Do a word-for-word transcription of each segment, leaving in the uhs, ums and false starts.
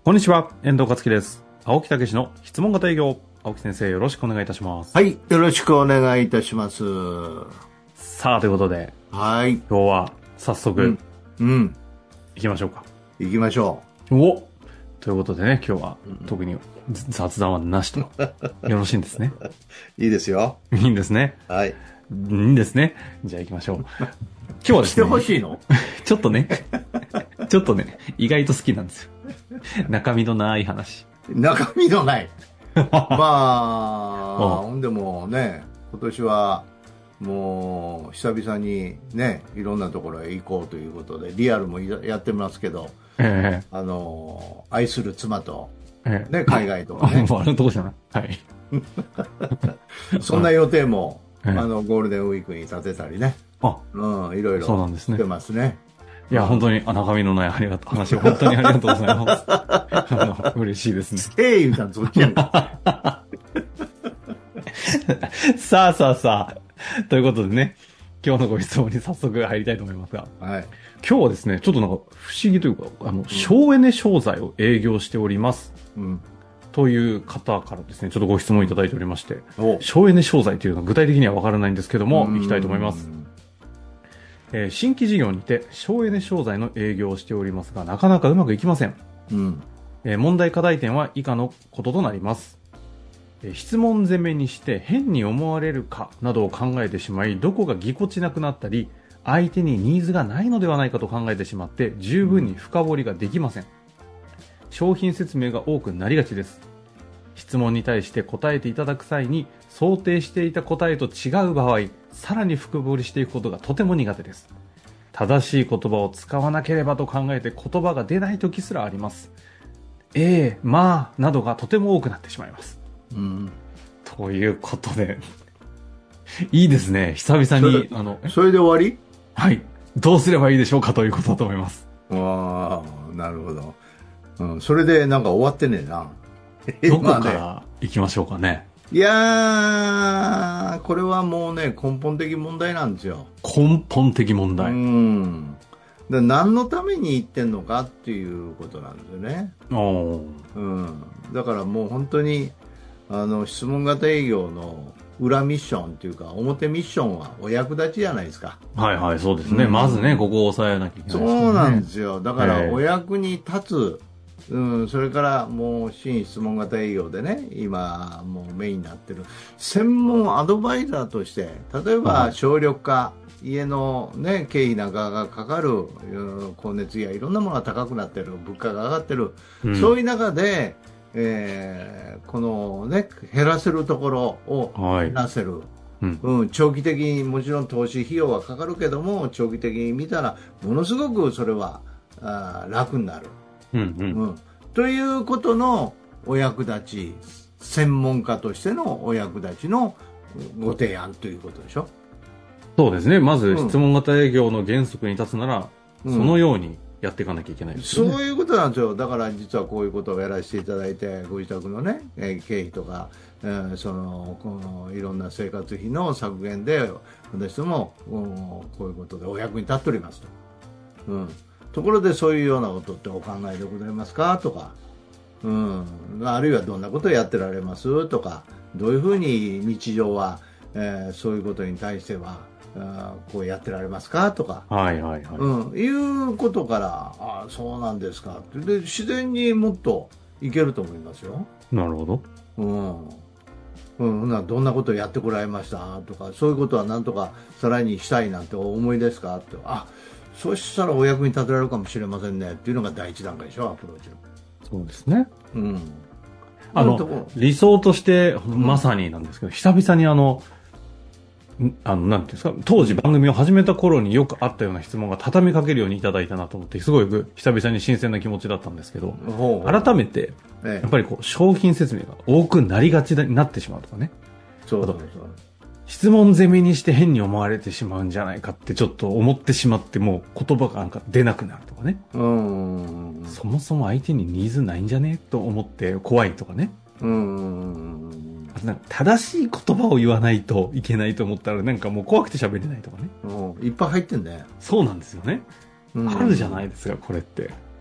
こんにちは、遠藤克樹です。青木武の質問型営業。青木先生、よろしくお願いいたします。 はい、よろしくお願いいたします。 さあ、ということで、 はい。 今日は早速、 うん。うん。 行きましょうか。 行きましょう。おということでね、今日は特に雑談はなしと。よろしいんですね。 いいですよ。 いいんですね。 はい。 いいんですね。じゃあ行きましょう。今日はですね。 してほしいのちょっとね、ちょっとね、意外と好きなんですよ。中身のない話。 中身のない。まあ、ほんでもね、今年はもう久々にね、いろんなところへ行こうということで、リアルもやってますけど、ええ、あの、愛する妻と、ええ、ね、海外とかね。 あるとこじゃない。はい。 そんな予定も、ええ、あの、ゴールデンウィークに立てたりね。 あ、 うん、いろいろしてますね。 いや、本当に、中身のないありがとう、話を本当にありがとうございます。あの、嬉しいですね。 ええ、言うたんそっちやんか。 さあさあさあ。ということでね、今日のご質問に早速入りたいと思いますが。はい。今日はですね、ちょっとなんか不思議というか、あの、省エネ商材を営業しております。うん。という方からですね、ちょっとご質問いただいておりまして、省エネ商材というのは具体的にはわからないんですけども、いきたいと思います。えー、新規事業にて省エネ商材の営業をしておりますが、なかなかうまくいきません。うん。えー、問題課題点は以下のこととなります。えー、質問攻めにして変に思われるかなどを考えてしまい、どこがぎこちなくなったり、相手にニーズがないのではないかと考えてしまって、十分に深掘りができません。商品説明が多くなりがちです。質問に対して答えていただく際に、想定していた答えと違う場合、さらに深掘りしていくことがとても苦手です。正しい言葉を使わなければと考えて言葉が出ない時すらあります。ええ、まあ、などがとても多くなってしまいます。うん。ということで、いいですね。久々に、 あの、それで終わり？ はい。どうすればいいでしょうかということだと思います。 ああ、なるほど。うん、それでなんか終わってねえな。 どこから行きましょうかね。 いやー、これはもうね、根本的問題なんですよ。 根本的問題。 うん。で何のために言ってんのかっていうことなんですよね。おうん。だからもう本当に、あの、質問型営業の裏ミッションっていうか、表ミッションはお役立ちじゃないですか。 はいはい、そうですね。うん、まずね、ここを押さえなきゃいけないですね。 そうなんですよ。だから、お役に立つ、うん、それからもう新質問型営業でね、今もうメインになってる専門アドバイザーとして、例えば省力化、家の、ね、経費なんかがかかる、光熱費やいろんなものが高くなってる、物価が上がってる、うん、そういう中で、えー、この、ね、減らせるところを減らせる、はいうんうん、長期的にもちろん投資費用はかかるけども、長期的に見たらものすごくそれはあ楽になる。うんうんうん、ということのお役立ち、専門家としてのお役立ちのご提案ということでしょ。 そうですね。まず質問型営業の原則に立つなら、うん、そのようにやっていかなきゃいけないですよね。 そういうことなんですよ。だから実はこういうことをやらせていただいて、ご自宅のね、経費とか、えー、そのこのいろんな生活費の削減で私どもこういうことでお役に立っておりますと。うんところでそういうようなことってお考えでございますかとか、うん、あるいはどんなことをやってられますとか、どういうふうに日常は、えー、そういうことに対してはあこうやってられますかとか、 はいはいはい、 うん、いうことからあそうなんですかってで自然にもっといけると思いますよ。 なるほど。 うんうん、どんなことをやってこられましたとか、そういうことはなんとかさらにしたいなんてお思いですかって、あそしたらお役に立てられるかもしれませんねっていうのが第一段階でしょ、アプローチの。 そうですね。 うん。 あの、理想として、まさになんですけど、うん、久々にあの、あの、なんていうんですか、当時番組を始めた頃によくあったような質問が畳みかけるようにいただいたなと思って、すごい久々に新鮮な気持ちだったんですけど、ほうほう改めて、やっぱりこう、商品説明が多くなりがちになってしまうとかね。 そうそうそう。 質問攻めにして変に思われてしまうんじゃないかってちょっと思ってしまって、もう言葉がなんか出なくなるとかね。うんそもそも相手にニーズないんじゃねと思って怖いとかね。うんなんか正しい言葉を言わないといけないと思ったらなんかもう怖くて喋れないとかね。 いっぱい入ってんね。 そうなんですよね。あるじゃないですかこれって。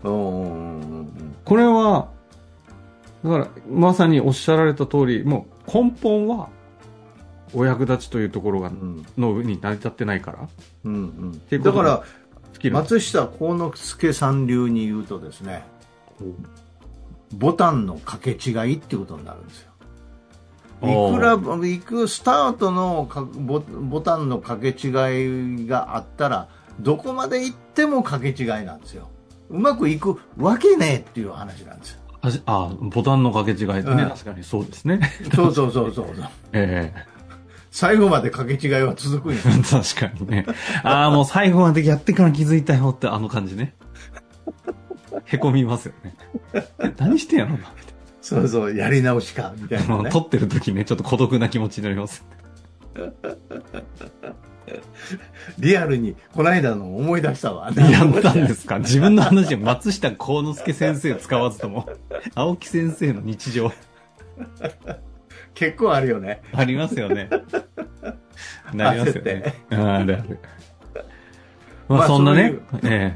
これは、だから、まさにおっしゃられた通り、もう根本は、お役立ちというところが、うん、の上に成り立ってないから。 うんうん、だから、松下幸之助さん流に言うとですね、ボタンの掛け違いってことになるんですよ。いくら、いくスタートのボ、ボタンの掛け違いがあったら、どこまで行っても掛け違いなんですよ。うまくいくわけねえっていう話なんですよ。 ああ、ボタンの掛け違いね、うん、確かにそうですね。 そうそうそうそう。 ええ最後まで掛け違いは続くんです確かにね。ああ、もう最後までやってから気づいたよってあの感じね。へこみますよね。何してんやろな、みたいな。 そうそう、やり直しか、みたいな、ね。 撮ってる時ね、ちょっと孤独な気持ちになります。 リアルに、この間の思い出したわ。 やったんですか？自分の話を松下幸之助先生を使わずとも、青木先生の日常。 結構あるよね。 ありますよね。なりますよね。ああるある。まあ、まあ、そんなね、え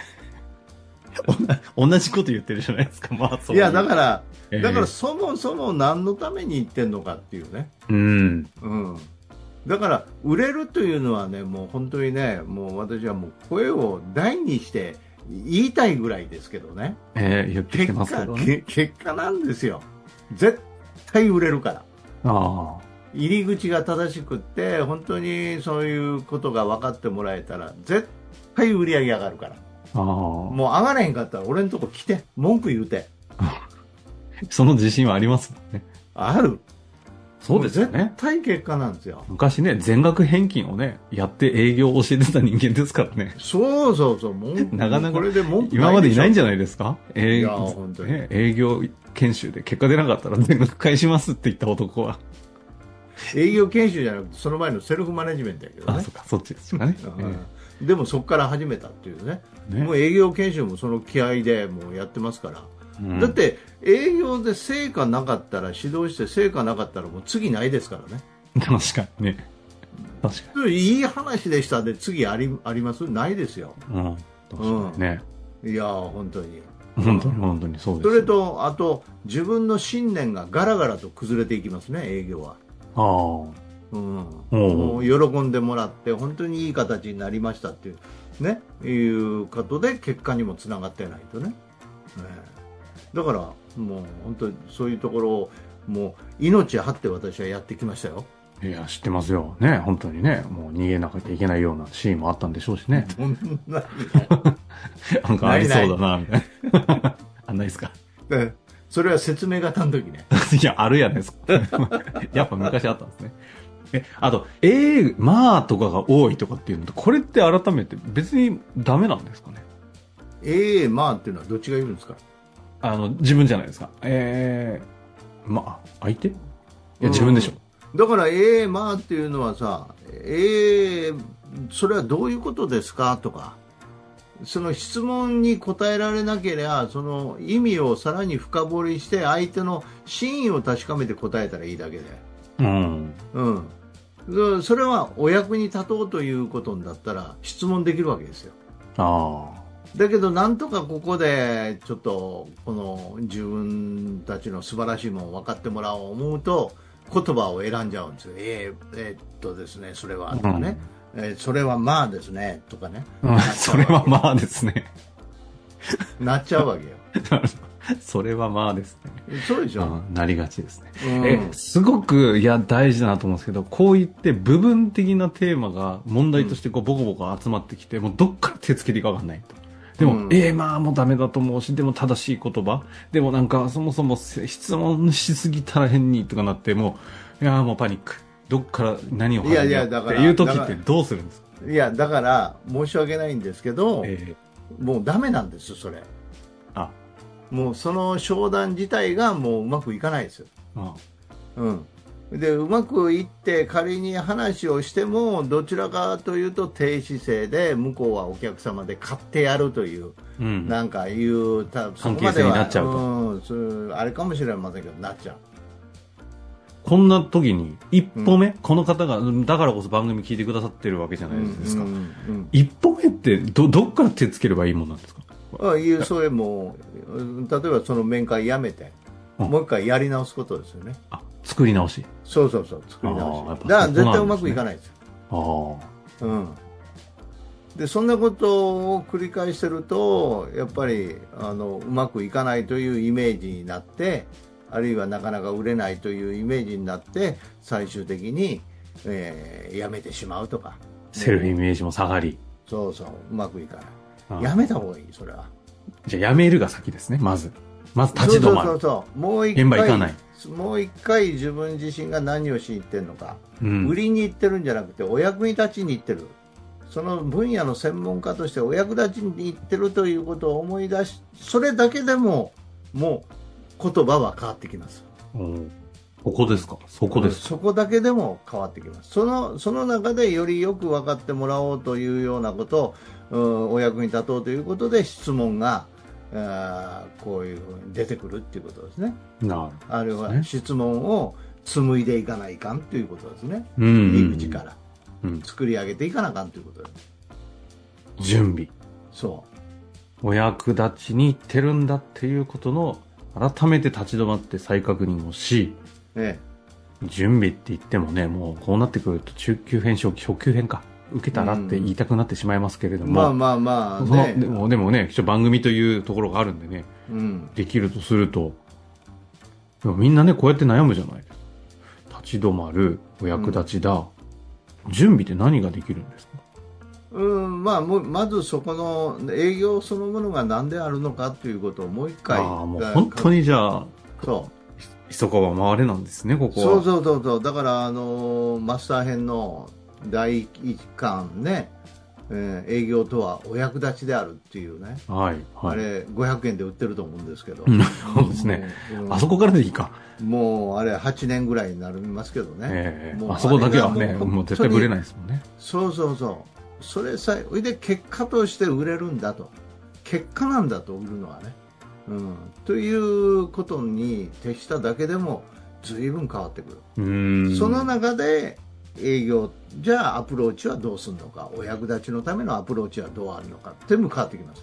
え同じこと言ってるじゃないですか。まあそういう。 いやだから、えー、だからそもそも何のために言ってんのかっていうね。 うん。 うん。だから売れるというのはね、もう本当にね、もう私はもう声を大にして言いたいぐらいですけどね。 ええー、言ってきてますけどね。 結果、結果なんですよ。絶対売れるから。 ああ。 入り口が正しくって本当にそういうことが分かってもらえたら絶対売り上げ上がるから。 ああ。 もう上がれへんかったら俺のとこ来て文句言うて。 その自信はありますもんね。 ある。 そうですよね。 絶対結果なんですよ。 昔ね、全額返金をね、やって営業を教えてた人間ですからね。 そうそうそう。もうなかなかこれで文句ないでしょ。 今までいないんじゃないですか？ いや本当に、 ね、営業研修で結果出なかったら全額返しますって言った男は。 営業研修じゃなくてその前のセルフマネジメントやけどね。 あ、そっか、そっちですかね。 うん、でもそこから始めたっていうね。ね、もう営業研修もその気合でもうやってますから。うん、だって営業で成果なかったら指導して成果なかったらもう次ないですからね。 確かにね。確かに。いい話でしたで次ありありますないですよ。 うん。確かにね。 うん、いや本当に。 本当に本当にそうです。 それとあと自分の信念がガラガラと崩れていきますね営業は。 ああ。 うん。もう喜んでもらって本当にいい形になりましたっていうねいうことで結果にもつながってないとね。ねだからもう本当にそういうところをもう命張って私はやってきましたよ。 いや知ってますよね本当にねもう逃げなきゃいけないようなシーンもあったんでしょうしね。なんかありそうだなみたいな。あんないですか。 それは説明型の時ね。 いやあるやないですか。やっぱ昔あったんですね。えあとえー、まあとかが多いとかっていうのとこれって改めて別にダメなんですかね。 ええー、まあっていうのはどっちが言うんですか。 あの自分じゃないですか。えー、まあ相手いや自分でしょ。 うん、だからええー、まあっていうのはさええー、それはどういうことですかとかその質問に答えられなければその意味をさらに深掘りして相手の真意を確かめて答えたらいいだけで。 うんうん、それはお役に立とうということになったら質問できるわけですよ。 ああ。 だけどなんとかここでちょっとこの自分たちの素晴らしいものを分かってもらおう思うと言葉を選んじゃうんですよ。えー、えー、っとですねそれはとかね、うんえー、それはまあですねとかね、 うん、それはまあですねなっちゃうわけよ。 それはまあですね。 そうでしょ、 うん、なりがちですね、 うん、 えすごくいや大事だなと思うんですけどこう言って部分的なテーマが問題としてこうボコボコ集まってきて、うん、もうどっから手つけていいか分かんないと。でも、うん、ええー、まあもうダメだと思うしでも正しい言葉でもなんかそもそも質問しすぎたら変にとかなってもういやもうパニックどっから何を話すのっていう時ってどうするんですか。 いやだから申し訳ないんですけど、えー、もうダメなんですよそれ。 あもうその商談自体がもううまくいかないですよ。 あうんでうまくいって仮に話をしてもどちらかというと低姿勢で向こうはお客様で買ってやるという、うん、なんかいうた関係性になっちゃうと、 うん、そうあれかもしれませんけどなっちゃう。 こんな時に一歩目、うん、この方がだからこそ番組聞いてくださってるわけじゃないですか、うんうんうん、一歩目って ど, どっから手つければいいもんなんですか。 ああいうそれも例えばその面会やめて、うん、もう一回やり直すことですよね。 あ、作り直し。 そうそうそう、作り直し。だから絶対うまくいかないですよ。ああ、うん。でそんなことを繰り返してるとやっぱりあのうまくいかないというイメージになって、あるいはなかなか売れないというイメージになって最終的に、えー、やめてしまうとか、 セルフイメージも下がり、 そうそう、うまくいかない。やめた方がいい、それは。 じゃあやめるが先ですね。まずまず立ち止まる。 そうそうそう、もう一回現場行かない。 もう一回自分自身が何をしに行ってるのか、 うん、 売りに行ってるんじゃなくてお役に立ちに行ってる、その分野の専門家としてお役立ちに行ってるということを思い出し、それだけでももう言葉は変わってきます。 うん、ここですか。そこです。 そこだけでも変わってきます。そのその中でよりよく分かってもらおうというようなことを、うん、お役に立とうということで質問があこういうふうに出てくるっていうことですね。 なるほど。 あるいは質問を紡いでいかないかんということですね。 うんうんうん、 入り口から作り上げていかなあかんということです。 準備。 そう。 お役立ちに行ってるんだっていうことの改めて立ち止まって再確認をし、ええ、準備って言ってもね、もうこうなってくると中級編、初級編か。受けたらって言いたくなってしまいますけれども、 まあまあまあ、ね、 でもでもね、一応番組というところがあるんでね、うん、できるとすると、でもみんなねこうやって悩むじゃないですか。立ち止まる、お役立ちだ、うん、準備って何ができるんですか。 うん、まあもうまずそこの営業そのものが何であるのかということをもう一回。 ああ、もう本当にじゃあ、そう。急がば回れなんですね、ここは。 そうそうそうそう。だからあのマスター編のだいいっかんね、えー、営業とはお役立ちであるっていうね、 はいはい、 あれごひゃくえんで売ってると思うんですけど、 そうですね、うん、あそこからでいいか、 もうあれはちねんぐらいになりますけどね、 えー、もうあそこだけはねもう絶対売れないですもんね。 そうそうそう、それさえそれで結果として売れるんだと、結果なんだと売るのはね、うん、ということに徹しただけでも随分変わってくる。うーん、その中で営業じゃあアプローチはどうするのか、お役立ちのためのアプローチはどうあるのか、全部変わってきます、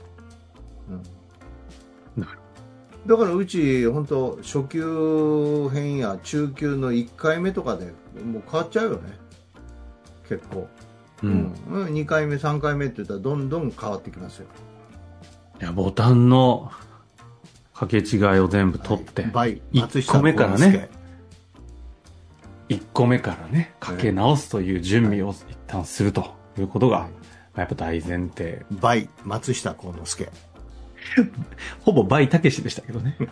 うん、なるだからうち本当初級編や中級のいっかいめとかでもう変わっちゃうよね、結構、うんうん、にかいめさんかいめって言ったらどんどん変わってきますよ。 いやボタンの掛け違いを全部取って、はい、いっこめからねいっこめからねかけ直すという準備を一旦するということが、はい、やっぱ大前提。 バイ松下幸之助ほぼバイたけしでしたけどね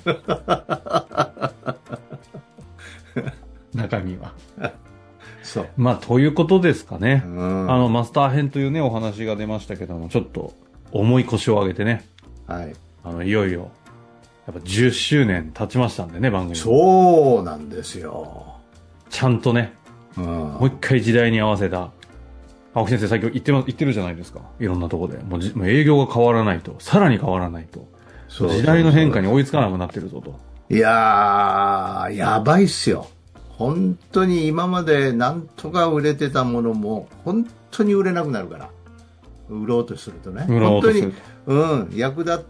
中身はそうまあということですかね。あのマスター編というねお話が出ましたけども、ちょっと重い腰を上げてね、はい、あのいよいよやっぱじゅっしゅうねん経ちましたんでね、番組。 そうなんですよ。 ちゃんとね、うん、もう一回時代に合わせた。青木先生最近言って、言ってるじゃないですか。いろんなところで。もうじもう営業が変わらないと、さらに変わらないと。そうそうそうそう、時代の変化に追いつかなくなってるぞと。 いやー、やばいっすよ。本当に今までなんとか売れてたものも、本当に売れなくなるから。売ろうとするとね。売ろうとすると。本当に、うん、役立って、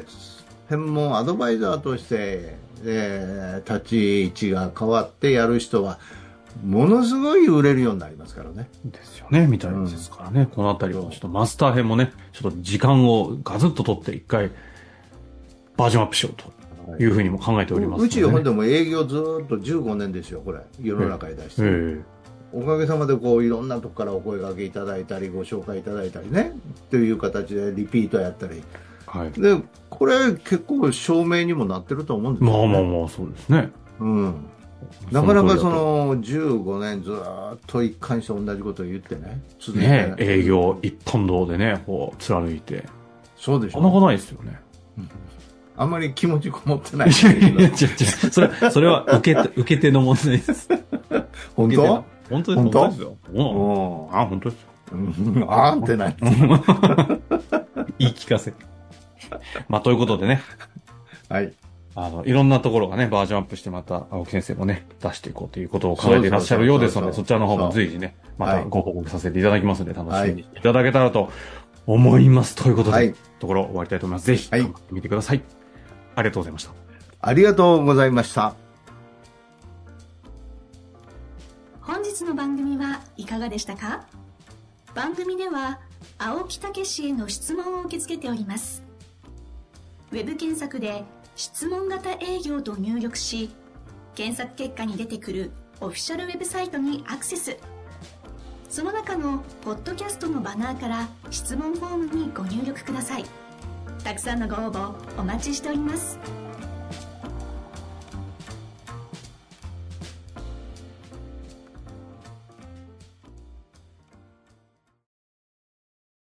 専門アドバイザーとして、えー、立ち位置が変わってやる人はものすごい売れるようになりますからね。 ですよね、みたいですからね、うん、このあたりはちょっとマスター編もねちょっと時間をガツッと取って一回バージョンアップしようというふうにも考えておりますので、ね、 うち本でも営業ずっとじゅうごねんですよ、これ世の中に出して、えー、おかげさまでこういろんなとこからお声掛けいただいたりご紹介いただいたりねという形でリピートやったり、はい、でこれ結構証明にもなってると思うんですよね。 まあまあまあそうですね。うん。 なかなかそのじゅうごねんずっと一貫して同じことを言ってね。 続けてね、営業一本道でね、こう貫いて。 そうでしょ。 なかなかないですよね。 うん、あんまり気持ちこもってない。 いやいやいや、それそれは受けて受け手の問題です。 本当？ 本当です。本当ですよ。うん。あ、本当ですよ。 あーってない。 言い聞かせ。まあ、ということでね。はい。あの、いろんなところがね、バージョンアップしてまた、青木先生もね、出していこうということを考えていらっしゃるようですので、そちらの方も随時ね、またご報告させていただきますので、楽しみにしていただけたらと思います。ということで、はい、ところ終わりたいと思います。ぜひ、頑張ってみてください。はい、ありがとうございました。 ありがとうございました。 本日の番組はいかがでしたか？番組では青木武氏への質問を受け付けております。ウェブ検索で質問型営業と入力し、検索結果に出てくるオフィシャルウェブサイトにアクセス。その中のポッドキャストのバナーから質問フォームにご入力ください。たくさんのご応募お待ちしております。